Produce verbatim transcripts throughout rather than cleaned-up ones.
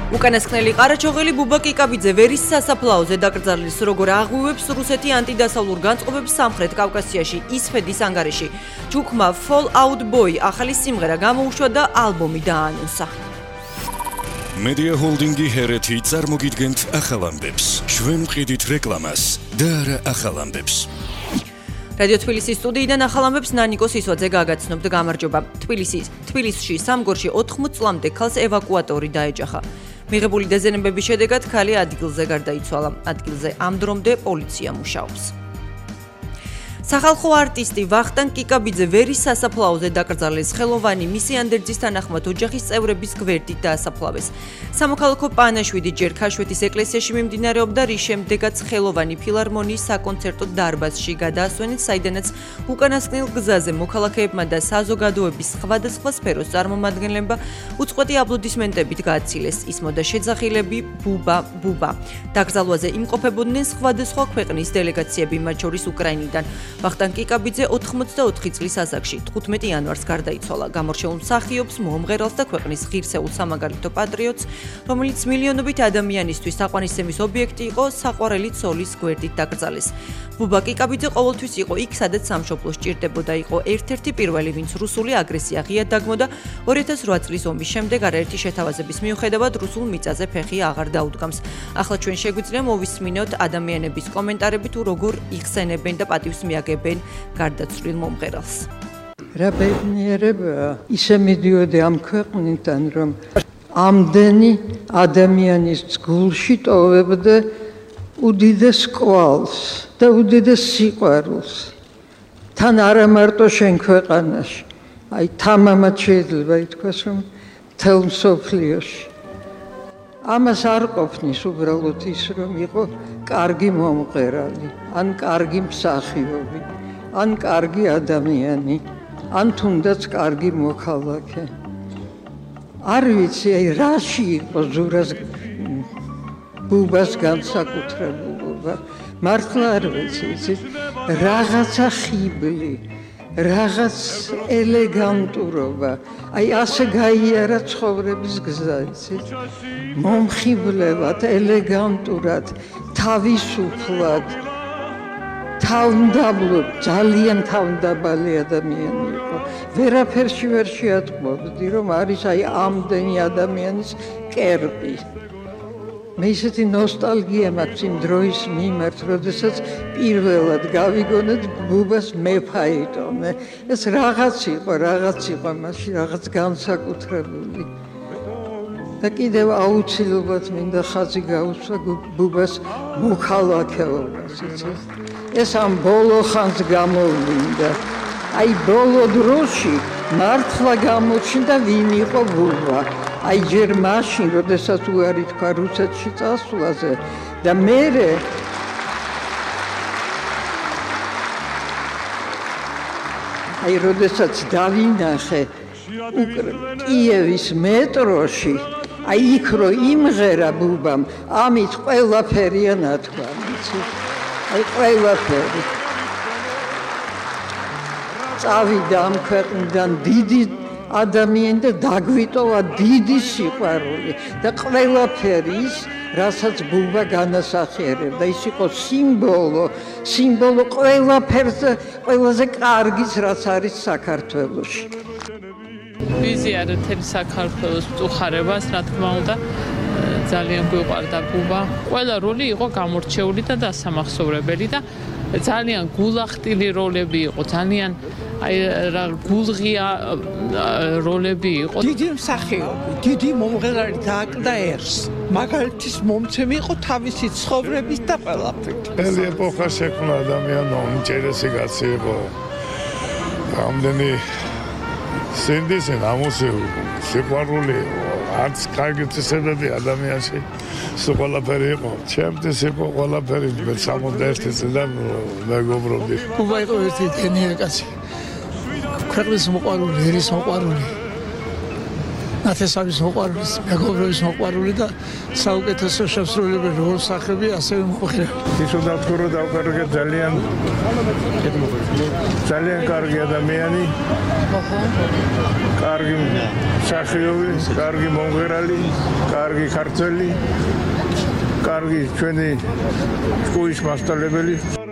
უკანასკნელი ყარაჩოღელი ბუბა კიკაბიძე ვერის სასაფლაოზე დაკრძალეს, როგორ აღვივებს რუსეთი ანტიდასავლურ განწყობებს სამხრეთ კავკასიაში, ისფედის ანგარიში. ჯგუფმა Fall Out Boy ახალი სიმღერა გამოუშვა და ალბომი დაანონსა. Media Holding-ი ჰერეთი წარმოგიდგენთ ახალ ამბებს. ჩვენ ვყიდით რეკლამას და არა ახალ ამბებს. რადიო თბილისის სტუდიიდან ახალ ამბებს ნანიკო სისვაძე გაგაცნობთ. გამარჯობა. თბილისის თბილისში სამგორში ოთხმოც წლამდე ქალს ევაკუატორი დაეჯახა. მიღებული დაზიანებების შედეგად ქალი ადგილზე გარდაიცვალა. ადგილზე ამ დრომდე პოლიცია მუშაობს. სახალხო არტისტი ვახტანგ კიკაბიძე ვერის სასაფლაოზე დაკრძალეს. ხელოვანი მისი ანდერძის თანახმად ოჯახის წევრების გვერდით დაასაფლავეს. სამოქალაქო პანაშვიდი ჯერ ქაშვეთის ეკლესიაში მიმდინარეობდა, რის შემდეგაც ხელოვანი ფილარმონიის საკონცერტო დარბაზში გადაასვენეს, საიდანაც უკანასკნელ გზაზე მოქალაქეებმა და საზოგადოების სხვადასხვა სფეროს წარმომადგენლებმა უწყვეტი აპლოდისმენტებით გააცილეს. ისმოდა შეძახილები ბუბა ბუბა. დაკრძალვაზე იმყოფებოდნენ სხვადასხვა ქვეყნის დელეგაციები, მათ შორის უკრაინიდან. ვახტანგ კიკაბიძე ოთხმოცდაოთხი წლის ასაკში თხუთმეტი იანვარს გარდაიცვალა. გამორჩეულ მსახიობს, მომღერალს და ქვეყნის ღირსეულ სამაგალითო პატრიოტს, რომელიც მილიონობით ადამიანისთვის საყვანისცემის ობიექტი იყო, საყვარელი ცოლის გვერდით დაკრძალეს. ბუბა კიკაბიძე ყოველთვის იყო იქ, სადაც სამშობლო სჭირდებოდა, იყო ერთ-ერთი პირველი, ვინც რუსული აგრესია ღიად დაგმოდა. ორი ათას რვა წლის ომის შემდეგ არაერთი შეთავაზების მიუხედავად რუსულ მიწაზე ფეხი აღარ დაუდგამს. ახლა ჩვენ შეგვიძლია მოვისმინოთ ადამიანების კომენტარები თუ როგორ იხსენებენ და პატივს მიაგებენ გარდაცვლილ მომღერალს. რა ბედნიერებაა, ისე მიდიოდი ამ ქვეყნიდან, რომ ამდენი ადამიანის გულში ტოვებდა უდიდეს კვალს და უდიდეს სიყვარულს. თან არა მარტო შენ ქვეყანაში, აი თამამად შეიძლება ითქვას, რომ მთელ მსოფლიოში. ამას არ ყოფნის უბრალოდ ის, რომ იყო კარგი მომღერალი, ან კარგი მსახიობი, ან კარგი ადამიანი, ან თუნდაც კარგი მოქალაქე. არ ვიცი, აი რაში იყო ზურას ბუბას განსაკუთრებულობა. მართლა არ ვიცი, იცით, რაღაცა ხიბლი, რაღაც ელეგანტურობა, აი ასე გაიარა ცხოვრების გზა, იცით, მომხიბლელად, ელეგანტურად, თავისუფლად, თავმდაბლოდ, ძალიან თავმდაბალი ადამიანი იყო. ვერაფერში ვერ შეატყობდი, რომ არის აი ამდენი ადამიანის კერპი. მე ისეთი ნოსტალგია მაქვს იმ დროის მიმართ, როდესაც პირველად გავიგონეთ ბუბას მეფაიტონე. ეს რაღაც იყო, რაღაც იყო მასში, რაღაც განსაკუთრებული. და კიდევ აუცილებლად მინდა ხაზი გაუსვა ბუბას მოქალაქეობას, იცით. ეს ამ ბოლო ხანს გამოვლინდა. აი ბოლო დროში მართლა გამოჩნდა ვინ იყო ბუბა. აი ჯერ მაშინ, როდესაც უარი თქვა რუსეთში წასვლაზე და მერე აი როდესაც დავინახე კიევის მეტროში, აი იქ რო იმღერა ბუბამ, ამით ყველაფერია ნათქვამი, იცით? აი ყველაფერი. წავიდა ამ ქვეყნიდან დიდი ადამიანი და დაგვიტოვა დიდი სიყვარული და ყველაფერი ის, რასაც ბუბა განასახიერებდა, ის იყო სიმბოლო, სიმბოლო ყველაფერზე, ყველაზე კარგის, რაც არის საქართველოში. ვიზიარე მთელი საქართველოს მწუხარებას, რა თქმა უნდა, ძალიან გვიყვარდა ბუბა. ყველა როლი იყო გამორჩეული და დასამახსოვრებელი და ძალიან გულახტილი როლები იყო, ძალიან აი რა გულღია როლები იყო. დიდი მსახიობი, დიდი მომღერალი დააკდა ერს. მაგალითის მომცემი იყო თავისი ცხოვრების და ყველაფრით. ეს ეპოქა შექმნა ადამიანო, ინტერესი კაცი იყო. ამდენი სინდისი, ნამუსი, სიყვარული, არც კარგი წესებები ადამიანში ყველაფერი იყო. ჩემთვის იყო ყველაფერი, მე სამოცდაერთი წლიდან მეგობრობდი. ბუბა იყო ერთი გენიერი კაცი. ქვეყნის მოყვარული, ერის მოყვარული. ნათესავის მოყვარულის, მეგობრობის მოყვარული და საუკეთესო შესრულებული როლსახები ასევე მომღერალი. ის უნდა ვთქვა, რომ დავკარგეთ ძალიან ძალიან კარგი ადამიანი, კარგი მსახიობი, კარგი მომღერალი, კარგი ქართველი, კარგი ჩვენი სკოლის მასწავლებელი.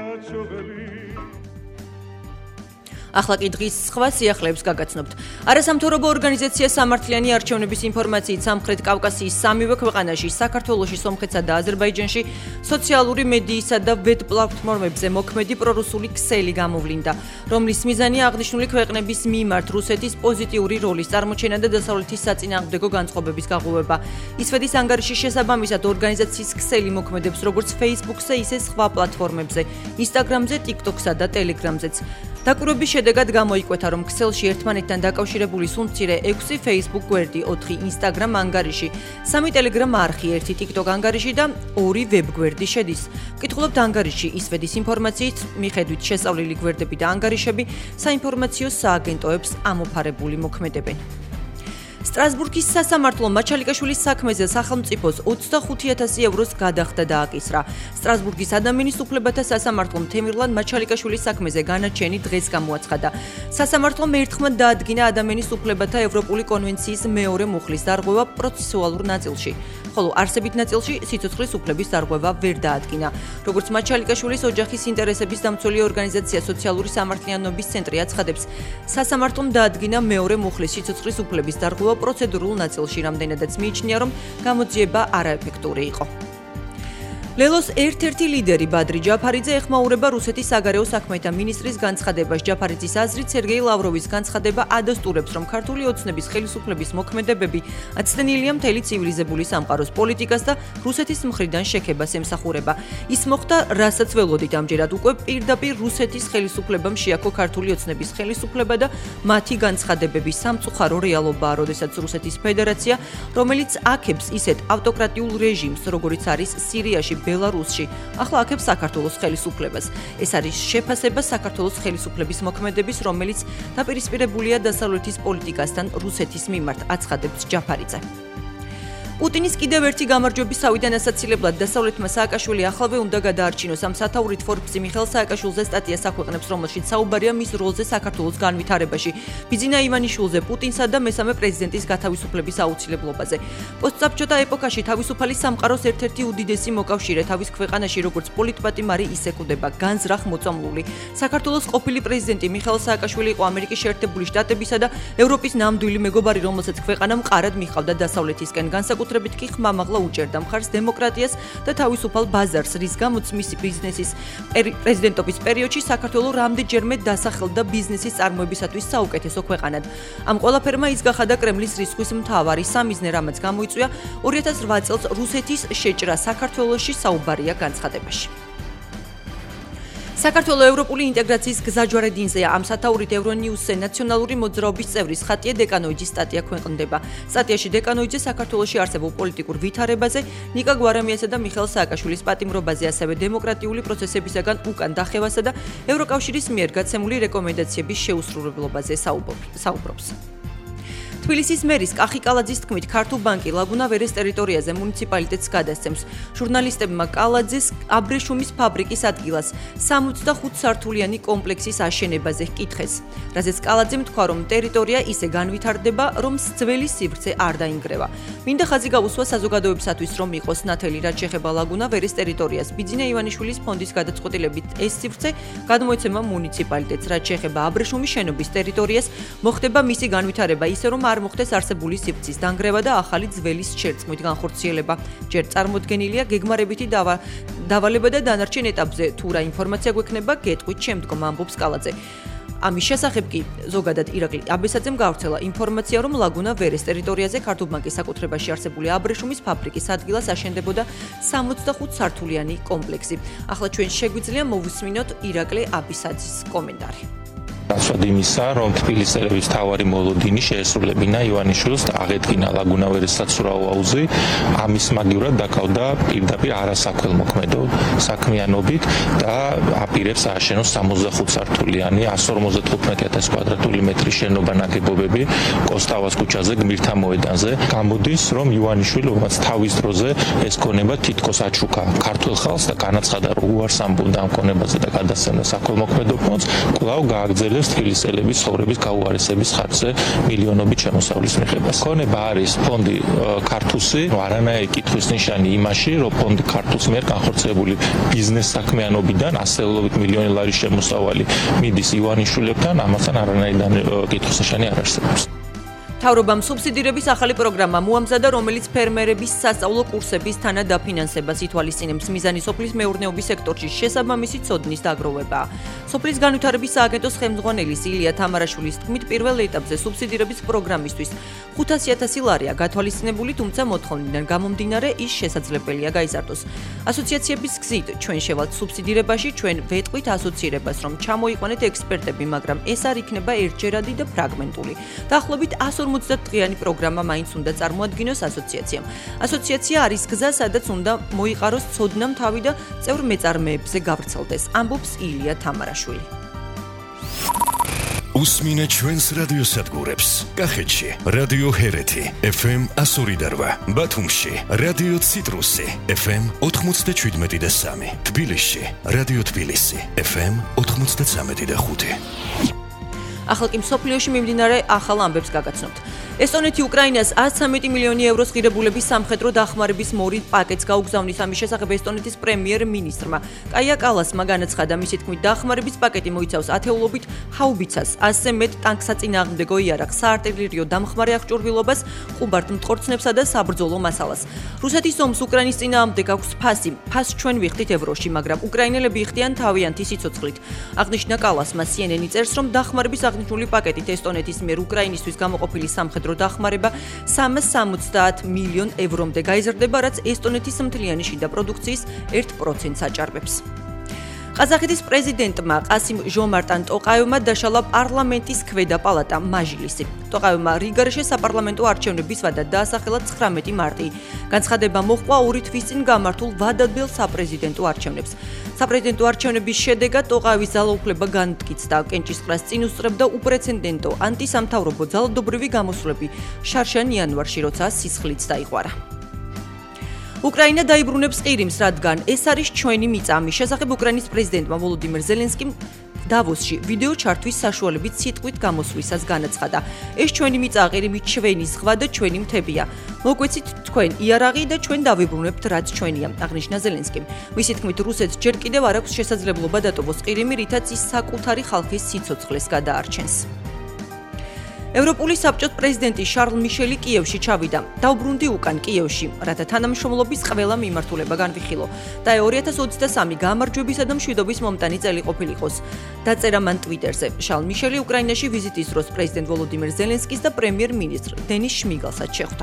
ახლა კი დღის სხვა სიახლეებს გაგაცნობთ. არასამთავრობო ორგანიზაცია სამართლიანი არჩევნების ინფორმაციით სამხრეთ კავკასიის სამივე ქვეყანაში, საქართველოში, სომხეთსა და აზერბაიჯანში სოციალური მედიისა და ვებ პლატფორმებზე მოქმედი პრორუსული ქსელი გამოვლინდა, რომლის მიზანია აღნიშნული ქვეყნების მიმართ რუსეთის პოზიტიური როლის წარმოჩენა და დასავლეთის საწინააღმდეგო განწყობების გაღვივება. ისვედის ანგარიშის შესაბამისად ორგანიზაციის ქსელი მოქმედებს როგორც Facebook-ზე, ისე სხვა პლატფორმებზე, Instagram-ზე, TikTok-სა და Telegram-ზეც. დაკვირვების შედეგად გამოიკვეთა, რომ ქსელში ერთმანეთთან დაკავშირებული სუნთქცირე ექვსი Facebook გვერდი, ოთხი Instagram ანგარიში, სამი Telegram არხი, ერთი TikTok ანგარიში და ორი ვებ გვერდი შედის. ვკითხულობთ ანგარიში ისვედის ინფორმაციით, მიხედვით შესწავლილი გვერდები და ანგარიშები საინფორმაციო სააგენტოებს ამოფარებული მოქმედებენ. სტრასბურგის სასამართლო მაჩალიკაშვილის საქმეზე სახელმწიფოს ოცდახუთი ათასი ევროს გადახდა დააკისრა. სტრასბურგის ადამიანის უფლებათა სასამართლომ თემირლან მაჩალიკაშვილის საქმეზე განაჩენი დღეს გამოაცხადა. სასამართლომ ერთხმად დაადგინა ადამიანის უფლებათა ევროპული კონვენციის მეორე მუხლის დარღვევა პროცესუალურ ნაწილში, ხოლო არსებით ნაწილში სიცოცხლის უფლების დარღვევა ვერ დაადგინა. როგორც მაჩალიკაშვილის ოჯახის ინტერესების დამცველი ორგანიზაცია სოციალური სამართლიანობის ცენტრი აცხადებს, სასამართლომ დაადგინა მეორე მუხლის სიცოცხლის უფლების დარღვევა პროცედურულ ნაწილში, რამდენადაც მიიჩნია, რომ გამოძიება არაეფექტური იყო. ლელოს ერთ-ერთი ლიდერი ბადრი ჯაფარიძე ეხმაურება რუსეთის საგარეო საქმეთა მინისტრის განცხადებას. ჯაფარიძის აზრით, სერგეი ლავროვის განცხადება ადასტურებს, რომ ქართული ოცნების ხელისუფლების მოქმედებები აცდენილია მთელი ცივილიზებული სამყაროს პოლიტიკას და რუსეთის მხრიდან შექებას ემსახურება. ის მოხდა, რასაც ველოდით ამჯერად უკვე პირდაპირ რუსეთის ხელისუფლებამ შეაქო ქართული ოცნების ხელისუფლება და მათი განცხადებები სამწუხარო რეალობაა, როდესაც რუსეთის ფედერაცია, რომელიც აქებს ისეთ ავტოკრატიულ რეჟიმს, როგორიც არის სირიაში, ბელარუსში, ახლა აქებს საქართველოს ხელისუფლებას. ეს არის შეფასება საქართველოს ხელისუფლების მოქმედების, რომელიც დაპირისპირებულია დასავლეთის პოლიტიკასთან რუსეთის მიმართ, აცხადებს ჯაფარიძე. პუტინის კიდევ ერთი გამარჯვების თავიდან ასაცილებლად დასავლეთმა სააკაშვილი ახლავე უნდა გადაარჩინოს. ამ სათაურით Forbes-ი მიხეილ სააკაშვილზე სტატიას აქვეყნებს, რომელშიც საუბარია მის როლზე საქართველოს განვითარებაში, ბიძინა ივანიშვილზე, პუტინსა და მესამე პრეზიდენტის გათავისუფლების აუცილებლობაზე. პოსტსაბჭოთა ეპოქაში თავისუფალი სამყაროს ერთ-ერთი უდიდესი მოკავშირე თავის ქვეყანაში, როგორც პოლიტპატიმარი ისე კვდება, განზრახ მოწამლული. საქართველოს ყოფილი პრეზიდენტი მიხეილ სააკაშვილი იყო ამერიკის შეერთებული შტატებისა და ევროპის ნამდვილი მეგობარი, რომელსაც ქვეყანა მყარად მიჰყავდა დასავლეთისკენ. განსაკუთრებით კი ხმამაღლა უჭერდა მხარს დემოკრატიას და თავისუფალ ბაზარს, რის გამოც მისი ბიზნესის პრეზიდენტობის პერიოდში საქართველო რამდენჯერმე დასახელდა ბიზნესის წარმოებისათვის საუკეთესო ქვეყანად. ამ ყველაფერმა ის გახადა კრემლის რისხვის მთავარი სამიზნე, რამაც გამოიწვია ორი ათას რვა წელს რუსეთის შეჭრა საქართველოში, საუბარია განცხადებაში. საქართველოს ევროპული ინტეგრაციის გზაჯვარედინზეა. ამ სათაურით ევრონიუსზე ნაციონალური მოძრაობის წევრის ხატია დეკანოიძის სტატია ქვეყნდება. სტატიაში დეკანოიძე საქართველოში არსებულ პოლიტიკურ ვითარებაზე, ნიკა გვარამიასა და მიხეილ სააკაშვილის პატიმრობაზე, ასევე დემოკრატიული პროცესებისაგან უკან დახევასა და ევროკავშირის მიერ გაცემული რეკომენდაციების შეუსრულებლობაზე საუბრობს. თბილისის მერის კახი კალაძის თქმით, ქართულ ბანკი ლაგუნა ვერეს ტერიტორიაზე მუნიციპალიტეტს გადასცემს. ჟურნალისტებმა კალაძეს აბრეშუმის ფაბრიკის ადგილას სამოცდახუთ სართულიანი კომპლექსის აშენებაზე ჰკითხეს. რაზეც კალაძემ თქვა, რომ ტერიტორია ისე განვითარდება, რომ ძველი სივრცე არ დაინგრევა. მინდა ხაზი გაუსვა საზოგადოებისათვის, რომ იყოს ნათელი, რაც შეეხება ლაგუნა ვერეს ტერიტორიას. ბიძინა ივანიშვილის ფონდის გადაწყვეტილებით ეს სივრცე გადმოეცემა მუნიციპალიტეტს. რაც შეეხება აბრეშუმის შენობის ტერიტორიას, მოხდება მისი განვითარება ისე, რომ არ მოხდეს არსებული სივრცის დანგრევა და ახალი ძველის შერწყმით განხორციელება. ჯერ წარმოდგენილია გეგმარებითი დავალება და დანარჩენ ეტაპზე თუ რა ინფორმაცია გვექნება, გეტყვით შემდგომ, ამბობს კალაძე. ამის შესახებ კი ზოგადად ირაკლი აბესაძემ გავრცელა ინფორმაცია, რომ ლაგუნა ვერეს ტერიტორიაზე ქართულ ბანკის საკუთრებაში არსებული აბრეშუმის ფაბრიკის ადგილას აშენდებოდა სამოცდახუთ სართულიანი კომპლექსი. ახლა ჩვენ შეგვიძლია მოვუსმინოთ ირაკლი აბესაძის კომენტარი. ნაცვლად იმისა, რომ თბილისელების თავარი მოლოდინი შეესრულებინა ივანიშვილს და აღედგინა ლაგუნა ვერესაცურაო აუზი, ამის მაგივრად დაკავდა პირდაპირ არასაქველმოქმედო საქმიანობით და აპირებს ააშენოს სამოცდახუთ სართულიანი εκατს ორმოცდათხუთმეტი ათასი კვადრატული მეტრის შენობა ნაგებობები კოსტავას ქუჩაზე გმირთა მოედანზე. გამოდის, რომ ივანიშვილი, რომელიც თავის დროზე ეს ქონება თითქოს აჩუქა ქართულ ხალხს და განაცხადა, რომ უარს ამბობდა ამ ქონებაზე და გადასცემდა საქველმოქმედო ფონდს, კვლავ გააგრძელებს თბილისელების ცხოვრების გაუარესების ხარჯზე მილიონობით შემოსავლის მიღებას. ქონება არის ფონდი ქართუსი, არანაირი კითხვის ნიშანი იმაში, რომ ფონდი ქართუს მიერ განხორციელებული ბიზნეს საქმიანობიდან ასეულობით მილიონი ლარის შემოსავალი მიდის ივანიშვილებთან, ამასთან არანაირი კითხვის ნიშანი არ არსებობს. მთავრობამ სუბსიდირების ახალი პროგრამა მოამზადა, რომელიც ფერმერების სასწავლო კურსების თანადაფინანსებას ითვალისწინებს. მიზანი სოფლის მეურნეობის სექტორში შესაბამისი ცოდნის დაგროვებაა. სოფლის განვითარების სააგენტოს ხელმძღვანელის ილია თამარაშვილის თქმით, პირველ ეტაპზე სუბსიდირების პროგრამისთვის ხუთასი ათასი ლარია გათვალისწინებული, თუმცა მოთხოვნიდან გამომდინარე ის შესაძლებელია გაიზარდოს. ასოციაციების გზით ჩვენ შევალთ სუბსიდირებაში, ჩვენ ვეტყვით ასოცირებას, რომ ჩამოიყვანეთ ექსპერტები, მაგრამ ეს არ იქნება ერთჯერადი და ფრაგმენტული. დაახლოებით εκατს ორმოცდაათ დღიანი პროგრამა მაინც უნდა წარმოადგინოს ასოციაციამ. ასოციაცია არის გზა, სადაც უნდა მოიყაროს ცოდნამ თავი და წევრ მეწარმეებზე გავრცელდეს, ამბობს ილია თამარაშვილი. უსმინე ჩვენს რადიოსადგურებს. კახეთში რადიო ჰერეთი ეფ ემ εκατს ორი და რვა, ბათუმში რადიო ციტრუსი ეფ ემ ოთხმოცდაშვიდმეტი და სამი, თბილისში რადიო თბილისი ეფ ემ ოთხმოცდაცამეტი და ხუთი. ახლა კი მსოფლიოში მიმდინარე ახალ ამბებს გაგაცნობთ. ესტონეთი უკრაინას ათს ცხრამეტი მილიონი ევროს ღირებულების სამხედრო დახმარების მორიგ პაკეტს გაუგზავნის. ამის შესახებ ესტონეთის პრემიერ-მინისტრმა კაია კალასმა განაცხადა, მისი თქმით, დახმარების პაკეტი მოიცავს ათეულობით ჰაუბიცას, ასზე მეტ ტანკსაწინააღმდეგო იარაღს, საარტილერიო დამხმარე აღჭურვილობას, ყუბართ მტყორცნებსა და საბრძოლო მასალას. რუსეთის ომს უკრაინის წინააღმდეგ აქვს ფასი. ფასს ჩვენ ვიხდით ევროში, მაგრამ უკრაინელები იხდიან თავიანთი სიცოცხლით. აღნიშნა კალასმა სი ენ ენი წერს, რომ დახმარების აღნიშნული პაკეტით ესტონეთის მიერ უკრაინისთვის გამოყოფილი სამხედრო დახმარება სამას სამოცდაათ მილიონ ევრომდე გაიზრდება, რაც ესტონეთის მთლიანი შიდა პროდუქციის ერთ პროცენტს აჭარბებს. ყაზახეთის პრეზიდენტმა ყასიმ ჟომარტან ტოყაევმა დაშალა პარლამენტის ქვედა პალატა მაჟლისი. ტოყაევმა რიგარეშე საპარლამენტო არჩევნების ვადა დაასახელა ცხრამეტი მარტი. განცხადება მოჰყვა ორი თვის წინ გამართულ ვადადბელ საპრეზიდენტო არჩევნებს. საპრეზიდენტო არჩევნების შედეგად ტოყაევის ძალაუფლება განმტკიცდა, კენჭისყრას წინ უსწრებდა უპრეცედენტო ანტისამთავრობო ძალადობრივი გამოსვლები შარშან იანვარში, როცა სისხლიც დაიყვარა. უკრაინა დაიბრუნებს ყირიმს, რადგან ეს არის ჩვენი მიწა. ამის შესახებ უკრაინის პრეზიდენტმა ვოლოდიმირ ზელენსკიმ დავოსში ვიდეო ჩართვის საშუალებით სიტყვით გამოსვლისას განაცხადა. ეს ჩვენი მიწა, ყირიმი ჩვენი ზღვა და ჩვენი მთებია. მოგვეცით თქვენ იარაღი და ჩვენ დავიბრუნებთ, რაც ჩვენია, აღნიშნა ზელენსკიმ. მისი თქმით, რუსეთს ჯერ კიდევ არ აქვს შესაძლებლობა დატოვოს ყირიმი, რითაც ის საკუთარი ხალხის სიცოცხლეს გადაარჩენს. ევროპული საბჭოს პრეზიდენტი შარლ მიშელი კიევში ჩავიდა. დაუბრუნდი უკან კიევში, რათა თანამშრომლობის ყველა მიმართულება განვიხილო და ორი ათას ოცდასამი გამარჯვებისა და მშვიდობის მომტანი წელი ყოფილიყოს. დაწერა მან ტვიტერზე. შარლ მიშელი უკრაინაში ვიზიტის დროს პრეზიდენტ ვოლოდიმირ ზელენსკის და პრემიერ-მინისტრ დენის შმიგალსაც შეხვდა.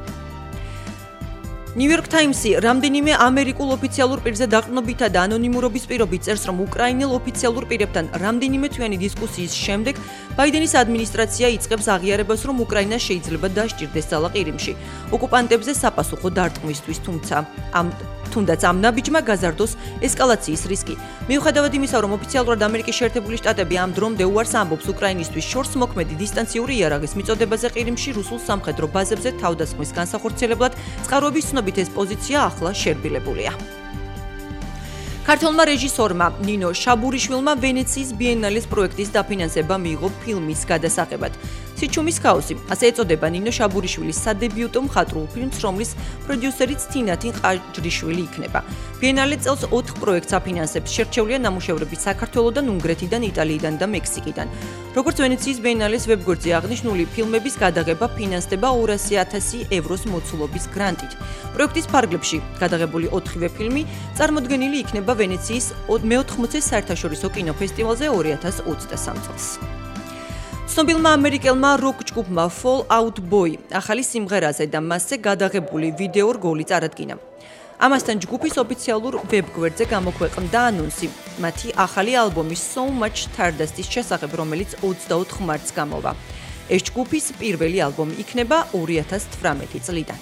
ნიუ-იორკ ტაიმსი რამდენიმე ამერიკულ ოფიციალურ პირზე დაყრდნობითა და ანონიმურობის პირობით წერს, რომ უკრაინელ ოფიციალურ პირებთან რამდენიმე თვიანი დისკუსიის შემდეგ ბაიდენის ადმინისტრაცია იწყებს აღიარებას, რომ უკრაინა შეიძლება დასჭირდეს ძალა ყირიმში ოკუპანტებზე საპასუხო დარტყმისთვის, თუმცა ამ თუნდაც ამ ნაბიჯმა გაზარდოს ესკალაციის რისკი. მიუხედავად იმისა, რომ ოფიციალურად ამერიკის შეერთებული შტატები ამ დრომდე უარს ამბობს უკრაინისთვის შორსმოქმედი დისტანციური იარაღის მიწოდებაზე ყირიმში რუსულ სამხედრო ბაზებზე თავდასხმის განსახორციელებლად, წყაროების ცნობით ეს პოზიცია ახლა შერბილებულია. ქართველმა რეჟისორმა ნინო შაბურიშვილმა ვენეციის ბიენალეს პროექტის დაფინანსება მიიღო ფილმის გადასაღებად. სიჩუმის ქაოსი, ასე ეწოდება ნინო შაბურიშვილის სადებიუტო მხატვრულ ფილმს, რომლის პროდიუსერიც თინათინ ყაჯრიშვილი იქნება. ბიენალე წელს ოთხ პროექტს აფინანსებს, შერჩეულია ნამუშევრები საქართველოდან, უნგრეთიდან, იტალიიდან და მექსიკიდან. როგორც ვენეციის ბიენალეს ვებგვერდზე აღნიშნული, ფილმების გადაღება ფინანსდება ორასი ათასი ევროს მოცულობის გრანტით. პროექტის ფარგლებში გადაღებული ოთხივე ფილმი წარმოდგენილი იქნება ვენეციის მეოთხმოცე საერთაშორისო კინოფესტივალზე ორი ათას ოცდასამ წელს. ცნობილმა ამერიკელმა როკ ჯგუფმა Fall Out Boy ახალი სიმღერაზე და მასზე გადაღებული ვიდეო რგოლი წარადგინა. ამასთან ჯგუფის ოფიციალურ ვებგვერდზე გამოქვეყნდა ანონსი მათი ახალი ალბომის So Much Stardust-ის შესახებ, რომელიც ოცდაოთხ მარტს გამოვა. ეს ჯგუფის პირველი ალბომი იქნება ორი ათას თვრამეტი წლიდან.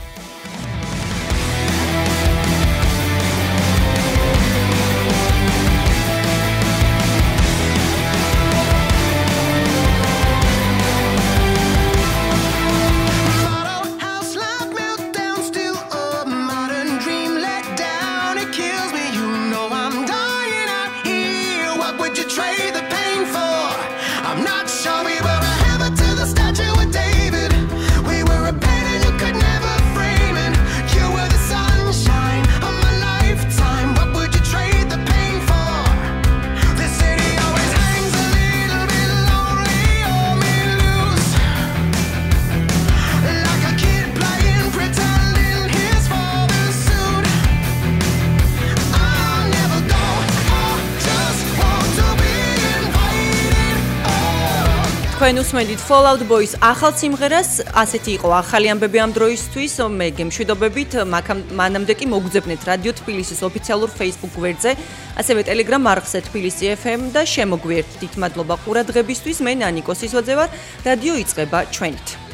თქვენ უსმენთ Fall Out Boys ახალ სიმღერას, ასეთი იყო ახალი ამბები ამ დროისთვის, მე გემშვიდობებით, მანამდე კი მოგძებნეთ რადიო თბილისის ოფიციალურ Facebook გვერდზე, ასევე Telegram არხზე თბილისი F M და შემოგვიერთდით. მადლობა ყურადღებისთვის, მე ნანიკო სისოძე ვარ, რადიო იწყება ჩვენით.